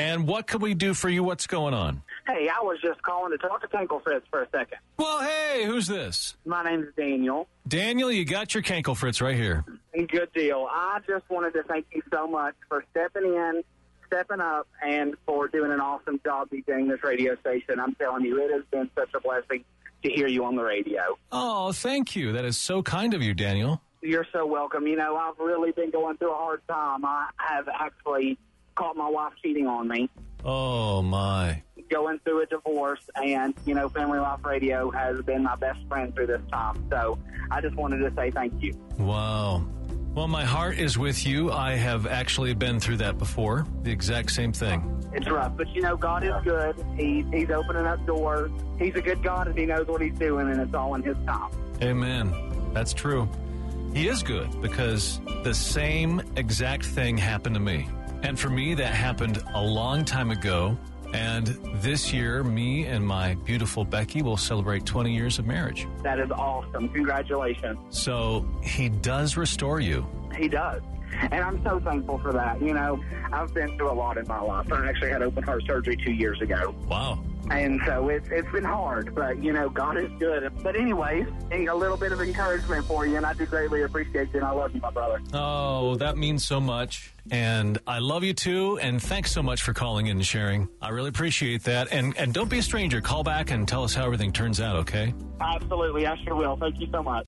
And what can we do for you? What's going on? Hey, I was just calling to talk to Tinkle Fritz for a second. Well, hey, who's this? My name's Daniel. Daniel, you got your Cankle Fritz right here. Good deal. I just wanted to thank you so much for stepping in, stepping up, and for doing an awesome job DJing this radio station. I'm telling you, it has been such a blessing to hear you on the radio. Oh, thank you. That is so kind of you, Daniel. You're so welcome. You know, I've really been going through a hard time. I have actually caught my wife cheating on me. Oh, my. Going through a divorce, and, you know, Family Life Radio has been my best friend through this time. So I just wanted to say thank you. Wow. Well, my heart is with you. I have actually been through that before, the exact same thing. It's rough, but, you know, God is good. He's opening up doors. He's a good God, and he knows what he's doing, and it's all in his time. Amen. That's true. He is good, because the same exact thing happened to me. And for me, that happened a long time ago. And this year, me and my beautiful Becky will celebrate 20 years of marriage. That is awesome. Congratulations. So he does restore you. He does. And I'm so thankful for that. You know, I've been through a lot in my life. I actually had open heart surgery 2 years ago. Wow. And so it's been hard, but, you know, God is good. But anyways, a little bit of encouragement for you, and I do greatly appreciate you, and I love you, my brother. Oh, that means so much. And I love you, too, and thanks so much for calling in and sharing. I really appreciate that. And don't be a stranger. Call back and tell us how everything turns out, okay? Absolutely. I sure will. Thank you so much.